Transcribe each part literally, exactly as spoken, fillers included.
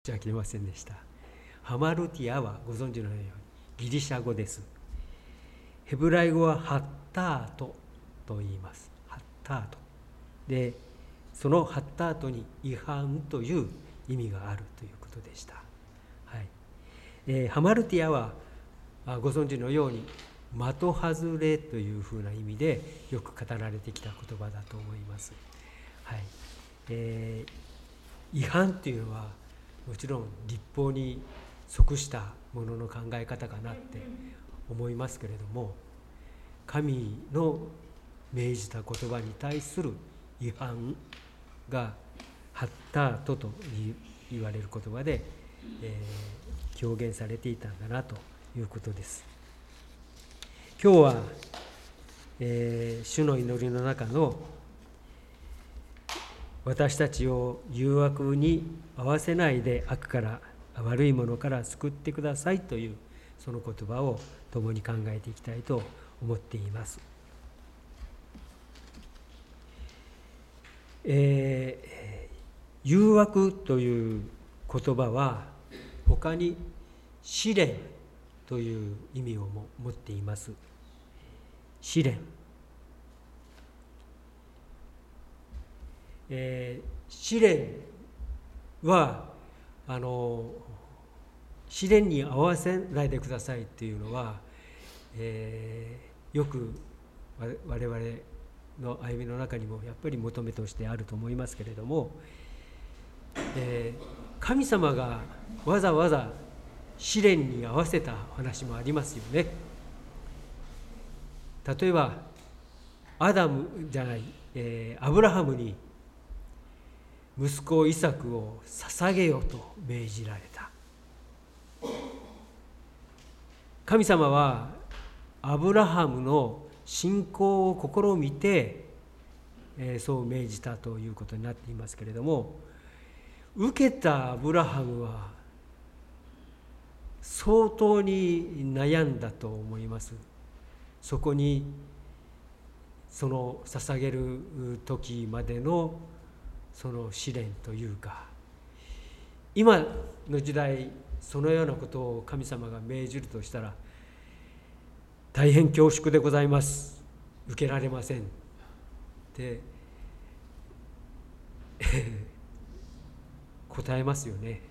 申し訳ありませんでした。ハマルティアはご存知のようにギリシャ語です。ヘブライ語はハッタートと言います。ハッタートで、そのハッタートに違反という意味があるということでした。はいえー、ハマルティアはご存知のように的外れというふうな意味でよく語られてきた言葉だと思います。はいえー、違反というのはもちろん律法に即したものの考え方かなって思いますけれども、神の命じた言葉に対する違反がハッタートと言われる言葉で、えー、表現されていたんだなということです。今日は、えー、主の祈りの中の私たちを誘惑に合わせないで悪から悪いものから救ってくださいというその言葉を共に考えていきたいと思っています。えー、誘惑という言葉は他に試練という意味をも持っています。試練、えー、試練はあの試練に合わせないでくださいっていうのは、えー、よく我々の歩みの中にもやっぱり求めとしてあると思いますけれども、えー、神様がわざわざ試練に合わせた話もありますよね。例えばアダムじゃない、えー、アブラハムに息子イサクを捧げよと命じられた。神様はアブラハムの信仰を試みて、えー、そう命じたということになっていますけれども、受けたアブラハムは相当に悩んだと思います。そこにその捧げる時までのその試練というか、今の時代そのようなことを神様が命じるとしたら大変恐縮でございます、受けられませんって答えますよね。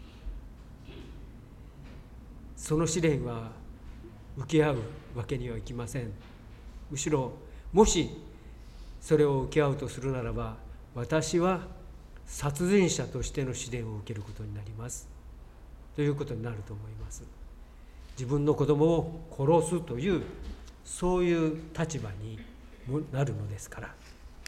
その試練は受け合うわけにはいきません。むしろもしそれを受け合うとするならば、私は殺人者としての試練を受けることになりますということになると思います。自分の子供を殺すというそういう立場になるのですから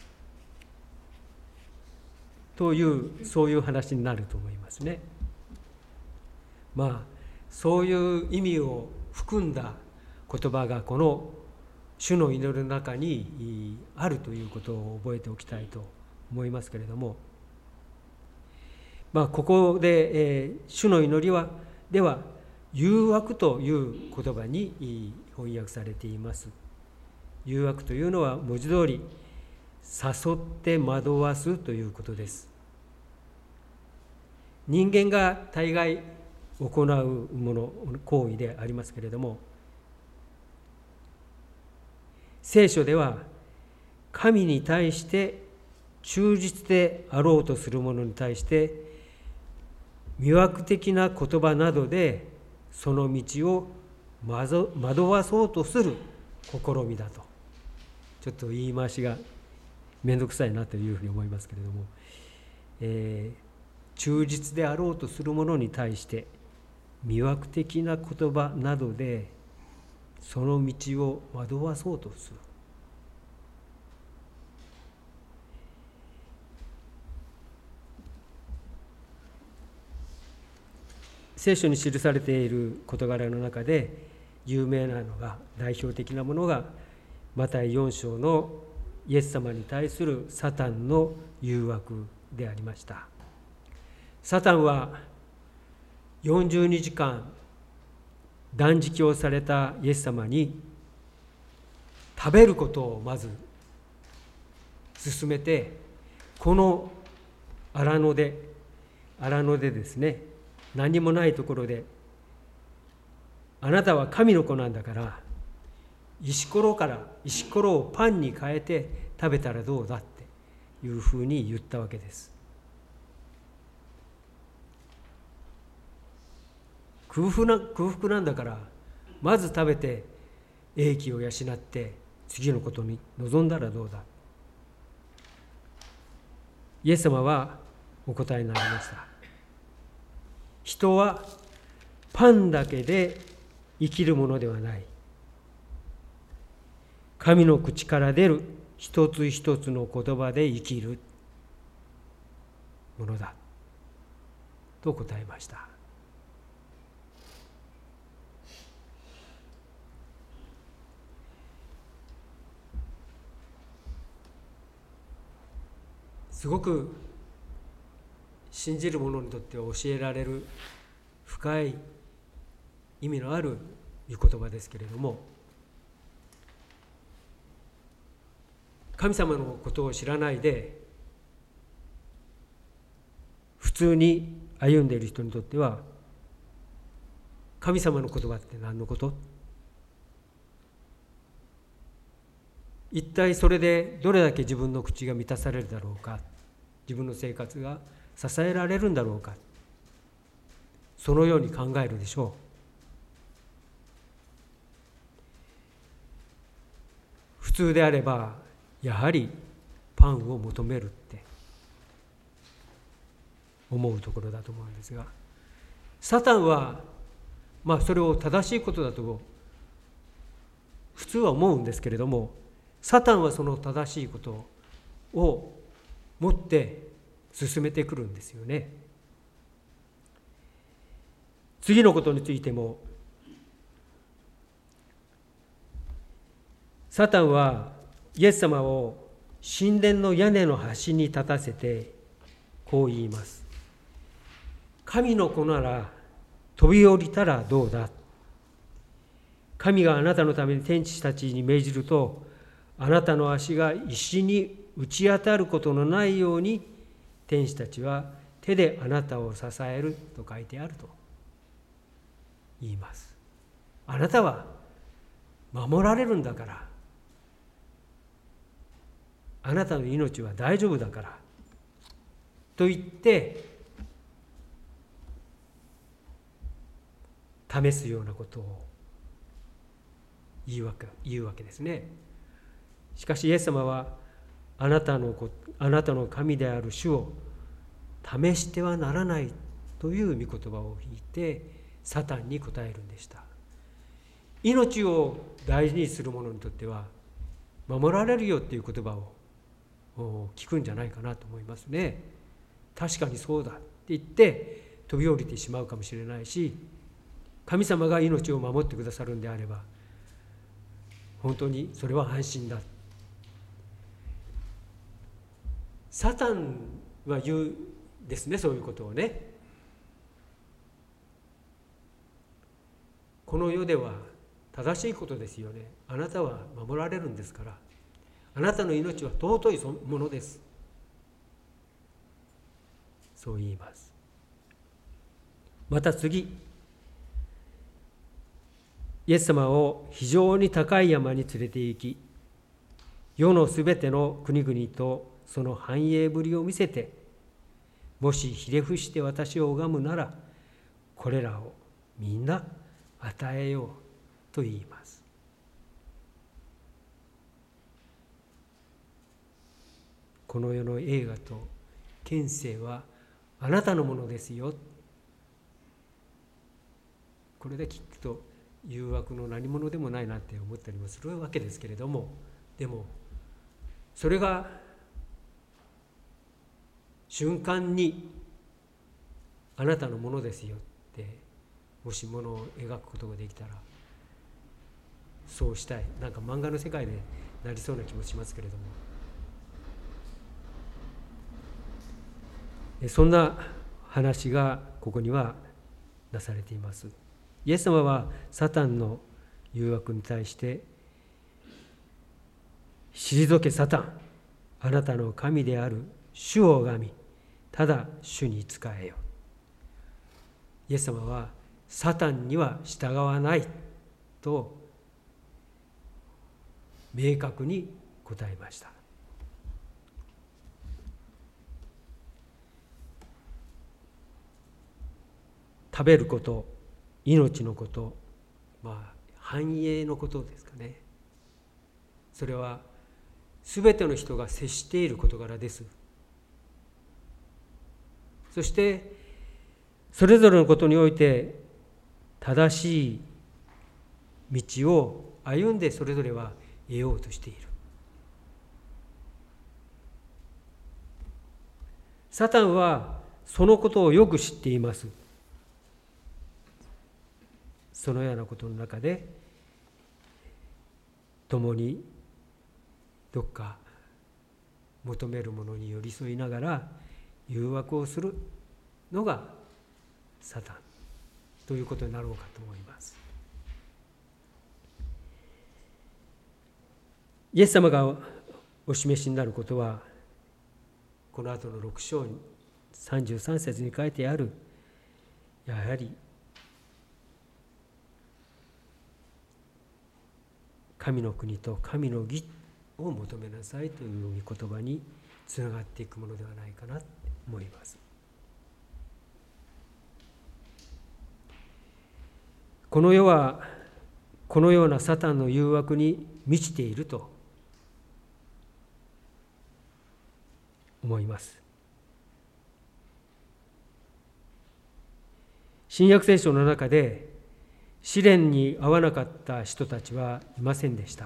というそういう話になると思いますね。まあそういう意味を含んだ言葉がこの主の祈りの中にあるということを覚えておきたいと思いますけれども、まあここで、えー、主の祈りはでは誘惑という言葉に翻訳されています。誘惑というのは文字通り誘って惑わすということです。人間が大概行うもの行為でありますけれども、聖書では神に対して忠実であろうとする者に対して魅惑的な言葉などでその道を惑わそうとする試みだと、ちょっと言い回しがめんどくさいなというふうに思いますけれども、えー、忠実であろうとする者に対して魅惑的な言葉などでその道を惑わそうとする。聖書に記されている事柄の中で有名なのが、代表的なものがマタイよん章のイエス様に対するサタンの誘惑でありました。サタンはよんじゅうにじかん断食をされたイエス様に食べることをまず勧めて、この荒野で荒野でですね何もないところで、あなたは神の子なんだから、石ころから石ころをパンに変えて食べたらどうだっていうふうに言ったわけです。空腹な、空腹なんだから、まず食べて英気を養って次のことに臨んだらどうだ。イエス様はお答えになりました。人はパンだけで生きるものではない。神の口から出る一つ一つの言葉で生きるものだと答えました。すごく信じる者にとっては教えられる深い意味のある御言葉ですけれども、神様のことを知らないで普通に歩んでいる人にとっては、神様の言葉って何のこと？一体それでどれだけ自分の口が満たされるだろうか、自分の生活が支えられるんだろうか、そのように考えるでしょう。普通であればやはりパンを求めるって思うところだと思うんですが、サタンはまあそれを正しいことだと普通は思うんですけれども、サタンはその正しいことを持って進めてくるんですよね。次のことについても、サタンはイエス様を神殿の屋根の端に立たせてこう言います。神の子なら飛び降りたらどうだ。神があなたのために天使たちに命じると、あなたの足が石に打ち当たることのないように天使たちは手であなたを支えると書いてあると言います。あなたは守られるんだから、あなたの命は大丈夫だからと言って試すようなことを言うわけ、言うわけですね。しかしイエス様はあなたのあなたの神である主を試してはならないという御言葉を引いてサタンに答えるんでした。命を大事にする者にとっては守られるよっていう言葉を聞くんじゃないかなと思いますね。確かにそうだって言って飛び降りてしまうかもしれないし、神様が命を守ってくださるんであれば本当にそれは安心だ。サタンは言うですね、そういうことをね。この世では正しいことですよね。あなたは守られるんですから、あなたの命は尊いものです。そう言います。また次、イエス様を非常に高い山に連れて行き、世のすべての国々とその繁栄ぶりを見せて、もしひれ伏して私を拝むなら、これらをみんな与えようと言います。この世の栄華と権勢はあなたのものですよ。これで聞くと誘惑の何者でもないなって思ったりもするわけですけれども、でもそれが瞬間にあなたのものですよってもしものを描くことができたらそうしたい。なんか漫画の世界でなりそうな気もしますけれども、そんな話がここにはなされています。イエス様はサタンの誘惑に対して退けサタン、あなたの神である主を拝み、ただ主に仕えよ。 イエス様はサタンには従わないと明確に答えました。食べること、命のこと、まあ繁栄のことですかね。それはすべての人が接している事柄です。そしてそれぞれのことにおいて正しい道を歩んでそれぞれは得ようとしている。サタンはそのことをよく知っています。そのようなことの中で共にどっか求めるものに寄り添いながら誘惑をするのがサタンということになろうかと思います。イエス様がお示しになることはこの後のろく章さんじゅうさん節に書いてある、やはり神の国と神の義を求めなさいという御言葉につながっていくものではないかなと思います。この世はこのようなサタンの誘惑に満ちていると思います。新約聖書の中で試練に遭わなかった人たちはいませんでした。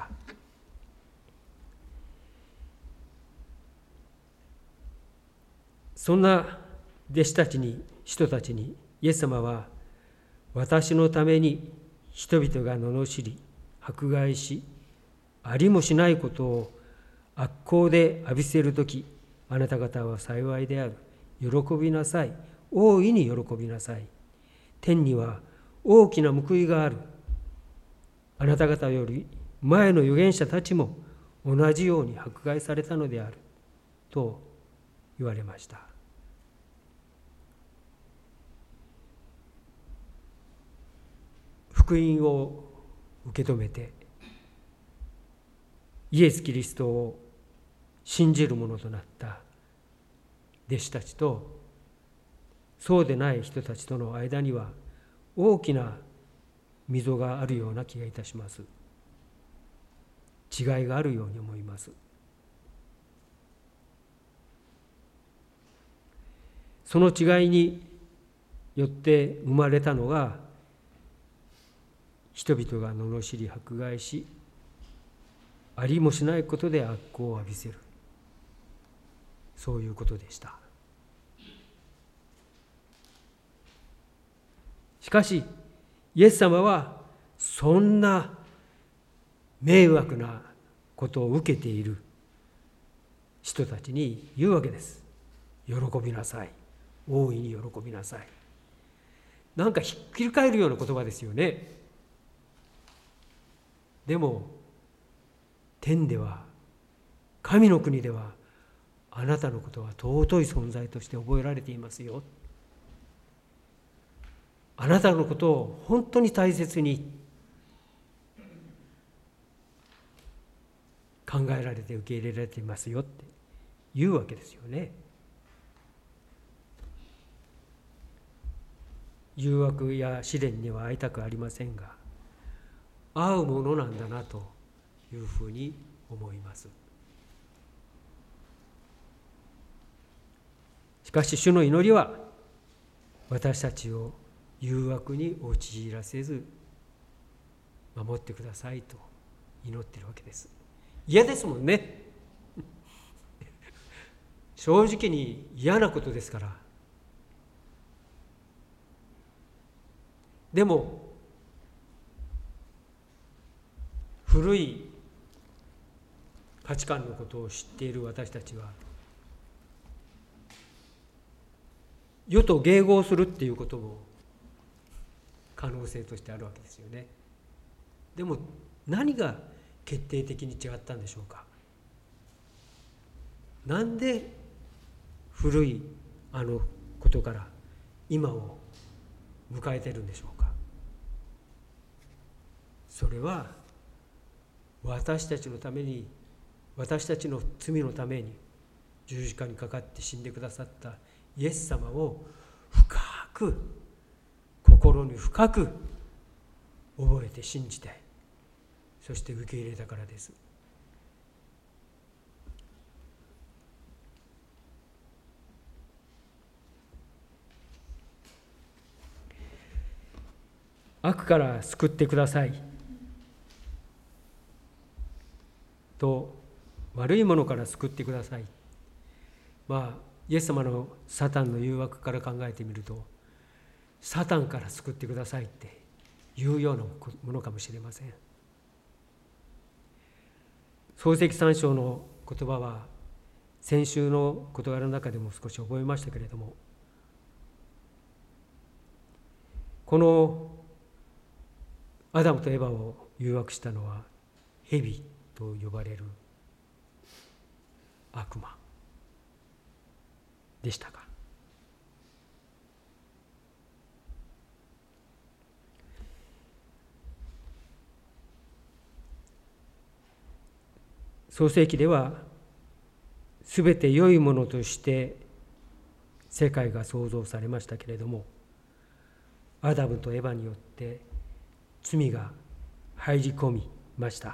そんな弟子たちに人たちにイエス様は、私のために人々が罵り迫害しありもしないことを悪行で浴びせるとき、あなた方は幸いである。喜びなさい。大いに喜びなさい。天には大きな報いがある。あなた方より前の預言者たちも同じように迫害されたのであると言われました。福音を受け止めてイエス・キリストを信じる者となった弟子たちとそうでない人たちとの間には大きな溝があるような気がいたします。違いがあるように思います。その違いによって生まれたのが、人々が罵り迫害しありもしないことで悪行を浴びせる、そういうことでした。しかしイエス様はそんな迷惑なことを受けている人たちに言うわけです。喜びなさい。大いに喜びなさい。なんかひっくり返るような言葉ですよね。でも天では、神の国ではあなたのことは尊い存在として覚えられていますよ。あなたのことを本当に大切に考えられて受け入れられていますよって言うわけですよね。誘惑や試練には会いたくありませんが、会うものなんだなというふうに思います。しかし主の祈りは、私たちを誘惑に陥らせず守ってくださいと祈っているわけです。嫌ですもんね。正直に嫌なことですから。でも古い価値観のことを知っている私たちは、世と迎合するっていうことも可能性としてあるわけですよね。でも何が決定的に違ったんでしょうか。なんで古いあのことから今を迎えているんでしょうか。それは私たちのために、私たちの罪のために十字架にかかって死んでくださったイエス様を深く、心に深く覚えて信じて、そして受け入れたからです。悪から救ってくださいと、悪いものから救ってください。まあイエス様のサタンの誘惑から考えてみると、サタンから救ってくださいっていうようなものかもしれません。漱石三章の言葉は先週の事柄の中でも少し覚えましたけれども、このアダムとエバを誘惑したのは蛇と呼ばれる悪魔でしたか。創世記ではすべて良いものとして世界が創造されましたけれども、アダムとエバによって罪が入り込みました。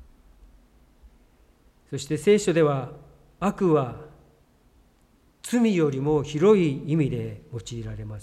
そして聖書では、悪は罪よりも広い意味で用いられます。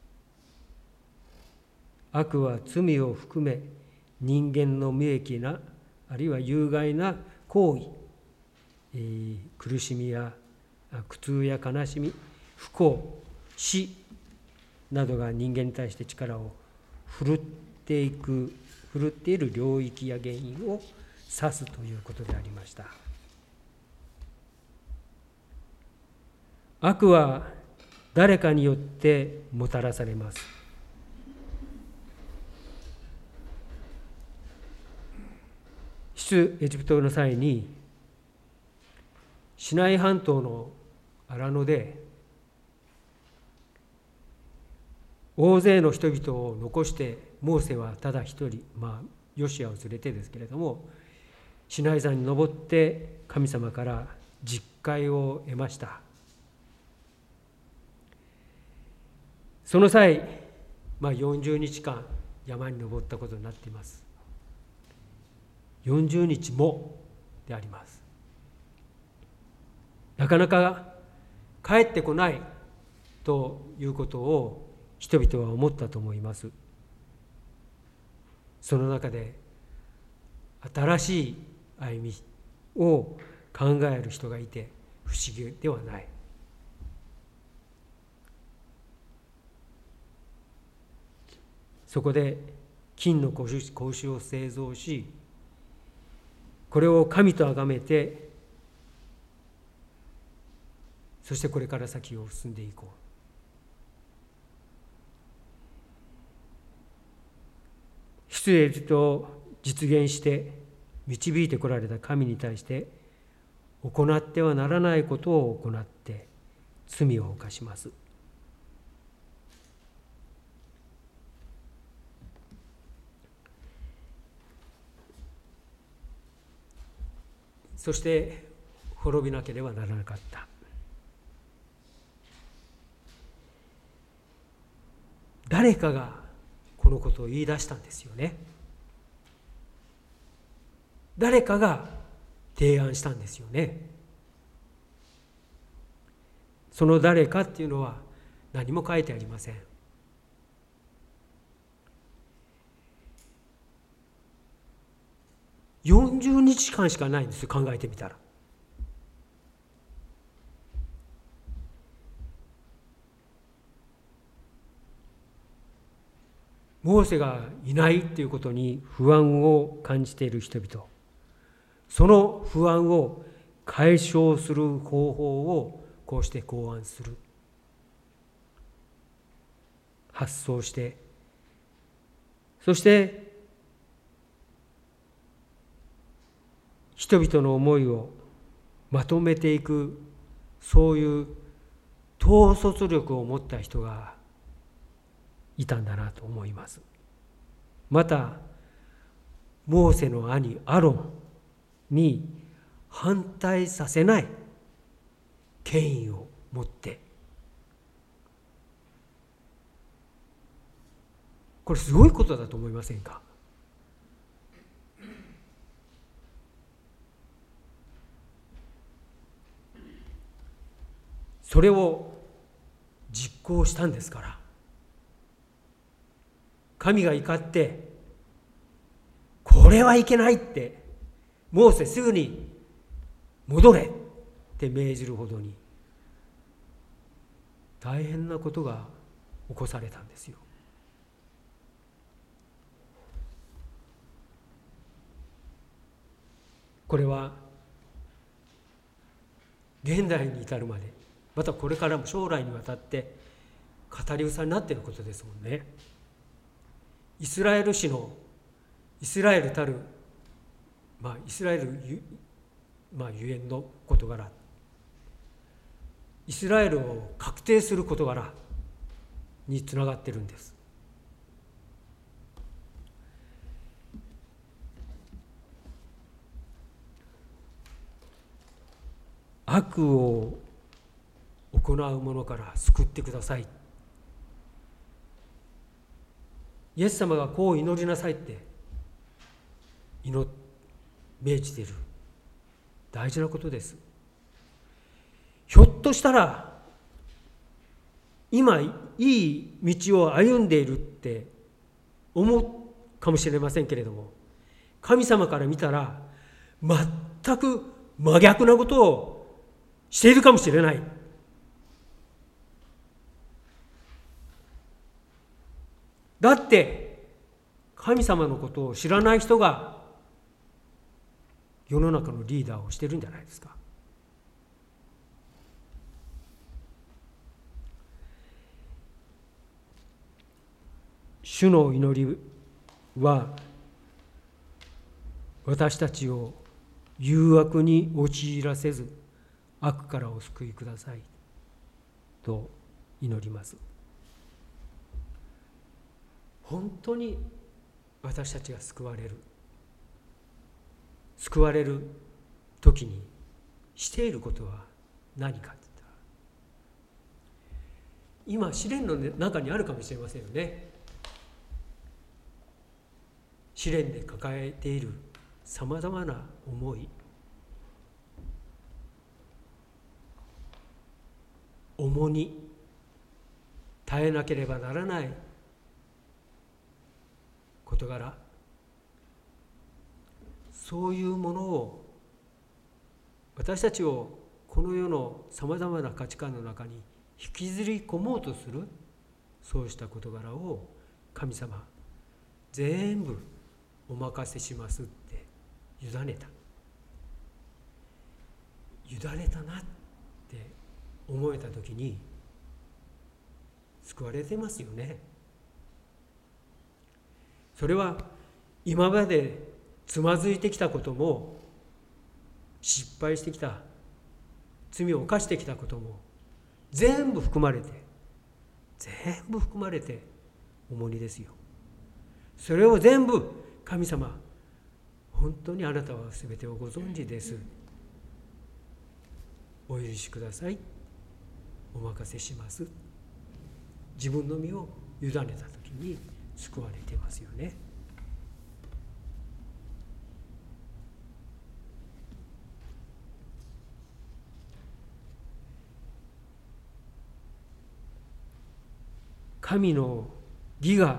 悪は罪を含め人間の無益な、あるいは有害な行為、えー、苦しみや苦痛や悲しみ、不幸、死などが人間に対して力を振るっていく、振るっている領域や原因を指すということでありました。悪は誰かによってもたらされます。出エジプトの際に、シナイ半島の荒野で大勢の人々を残して、モーセはただ一人、まあヨシュアを連れてですけれども、シナイ山に登って神様から実戒を得ました。その際、まあ、よんじゅうにちかん山に登ったことになっています。よんじゅうにちもであります。なかなか帰ってこないということを人々は思ったと思います。その中で新しい歩みを考える人がいて不思議ではない。そこで金の格子を製造し、これを神と崇めて、そしてこれから先を進んでいこう。出エジプトを実現して導いてこられた神に対して行ってはならないことを行って罪を犯します。そして滅びなければならなかった。誰かがこのことを言い出したんですよね。誰かが提案したんですよね。その誰かっていうのは何も書いてありません。よんじゅうにちかんしかないんですよ、考えてみたら。モーセがいないということに不安を感じている人々、その不安を解消する方法をこうして考案する、発想して、そして人々の思いをまとめていく、そういう統率力を持った人がいたんだなと思います。またモーセの兄アロンに反対させない権威を持って、これすごいことだと思いませんか？それを実行したんですから、神が怒ってこれはいけないってモーセすぐに戻れって命じるほどに大変なことが起こされたんですよ。これは現代に至るまで、またこれからも将来にわたって語り草になっていることですもんね。イスラエル史のイスラエルたる、まあ、イスラエルゆ、まあ、ゆえんの事柄、イスラエルを確定する事柄につながっているんです。悪を行う者から救ってください。イエス様がこう祈りなさいって祈命じている大事なことです。ひょっとしたら今いい道を歩んでいるって思うかもしれませんけれども、神様から見たら全く真逆なことをしているかもしれない。だって神様のことを知らない人が世の中のリーダーをしてるんじゃないですか。主の祈りは私たちを誘惑に陥らせず悪からお救いくださいと祈ります。本当に私たちが救われる救われる時にしていることは何かって言ったら、今試練の中にあるかもしれませんよね。試練で抱えているさまざまな思い、重荷、耐えなければならない事柄、そういうものを私たちをこの世のさまざまな価値観の中に引きずり込もうとする、そうした事柄を神様全部お任せしますって委ねた委ねたなって思えた時に救われてますよね。それは今までつまずいてきたことも、失敗してきた、罪を犯してきたことも全部含まれて全部含まれて重荷ですよ。それを全部神様、本当にあなたは全てをご存知です、お許しください、お任せします、自分の身を委ねた時に救われてますよね。神の義が、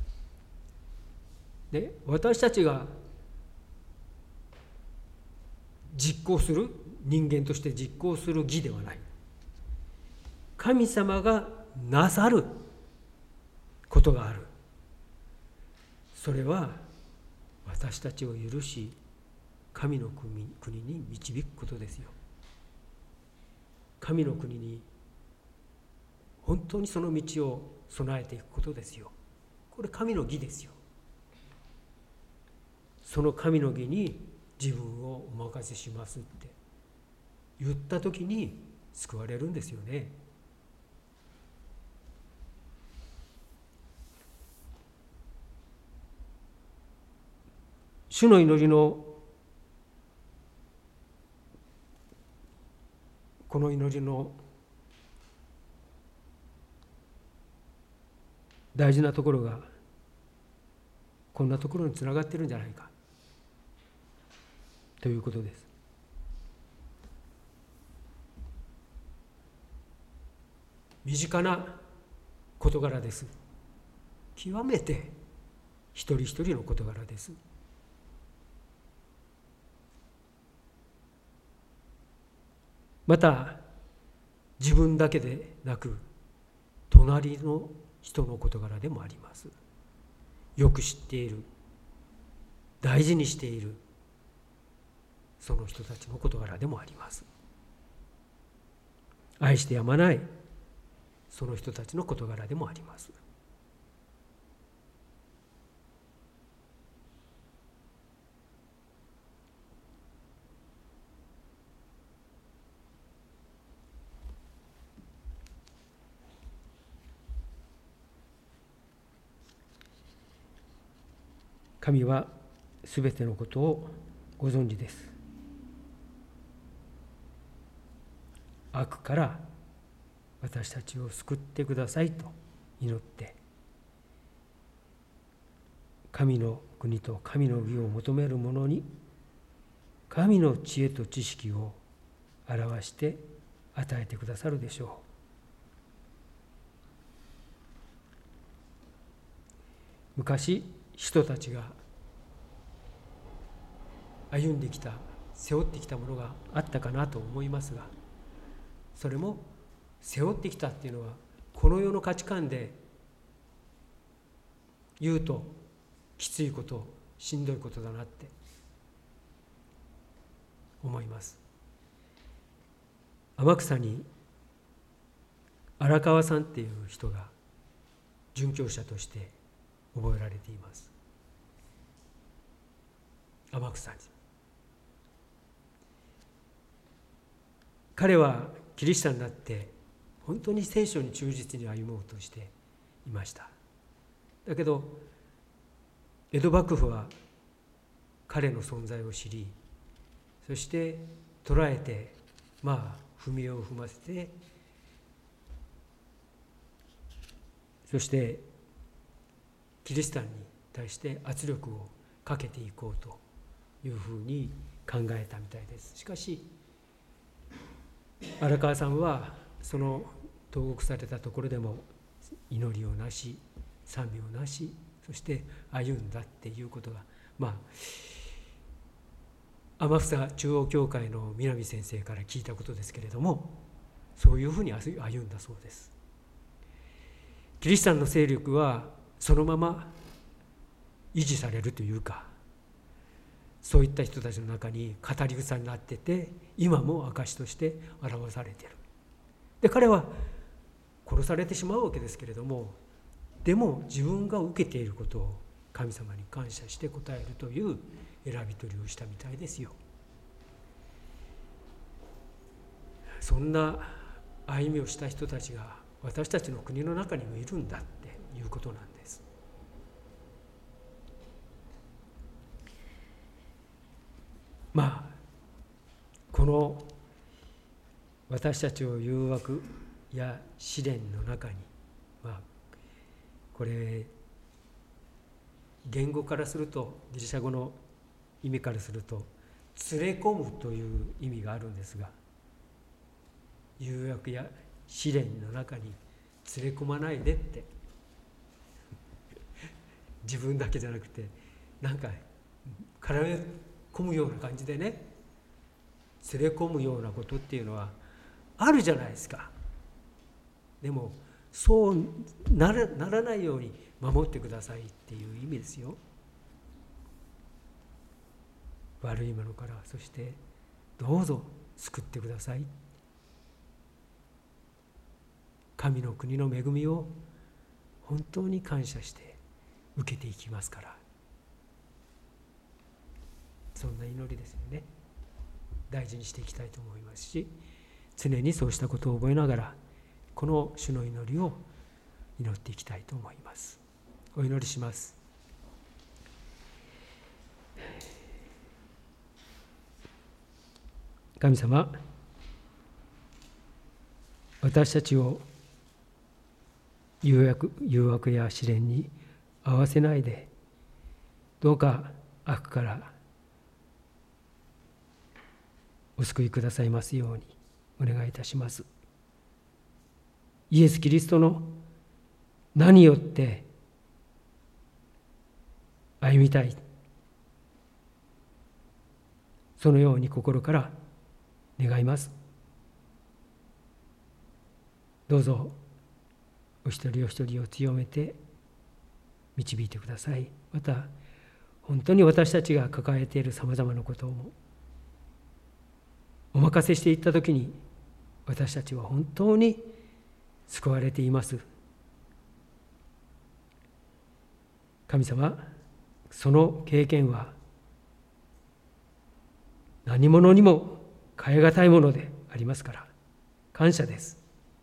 ね、私たちが実行する、人間として実行する義ではない。神様がなさることがある。それは私たちを許し、神の国に導くことですよ。神の国に本当にその道を備えていくことですよ。これ神の義ですよ。その神の義に自分をお任せしますって言った時に救われるんですよね。 主の祈りのこの祈りの大事なところがこんなところにつながっているんじゃないかということです。身近な事柄です。極めて一人一人の事柄です。また自分だけでなく隣の人の事柄でもあります。よく知っている、大事にしているその人たちの事柄でもあります。愛してやまないその人たちの事柄でもあります。神はすべてのことをご存知です。悪から私たちを救ってくださいと祈って、神の国と神の義を求める者に神の知恵と知識を表して与えてくださるでしょう。昔人たちが歩んできた、背負ってきたものがあったかなと思いますが、それも背負ってきたっていうのはこの世の価値観で言うときついこと、しんどいことだなって思います。天草に荒川さんっていう人が殉教者として覚えられています。天草に。彼はキリシタンになって本当に聖書に忠実に歩もうとしていました。だけど江戸幕府は彼の存在を知り、そして捕らえて、まあ踏み絵を踏ませて、そしてキリシタンに対して圧力をかけていこうというふうに考えたみたいです。しかし荒川さんはその投獄されたところでも祈りをなし、賛美をなし、そして歩んだっていうことが、まあ天草中央教会の南先生から聞いたことですけれども、そういうふうに歩んだそうです。キリシタンの勢力はそのまま維持されるというか、そういった人たちの中に語り草になってて、今も証として表されている。で彼は殺されてしまうわけですけれども、でも自分が受けていることを神様に感謝して答えるという選び取りをしたみたいですよ。そんな歩みをした人たちが私たちの国の中にもいるんだっていうことなんです。まあこの私たちを誘惑や試練の中に、まあこれ言語からすると、ギリシャ語の意味からすると連れ込むという意味があるんですが、誘惑や試練の中に連れ込まないでって、自分だけじゃなくてなんか絡め込むような感じでね、連れ込むようなことっていうのはあるじゃないですか。でもそうなら、ならないように守ってくださいっていう意味ですよ。悪いものから、そしてどうぞ救ってください。神の国の恵みを本当に感謝して受けていきますから、そんな祈りですよね。大事にしていきたいと思いますし、常にそうしたことを覚えながらこの主の祈りを祈っていきたいと思います。お祈りします。 神様、私たちを誘惑、誘惑や試練に合わせないで、どうか悪からお救いくださいますようにお願いいたします。イエス・キリストの名によって歩みたい、そのように心から願います。どうぞお一人お一人を強めて導いてください。また本当に私たちが抱えているさまざまなことをお任せしていったときに、私たちは本当に救われています。神様、その経験は何者にも代え難いものでありますから感謝です。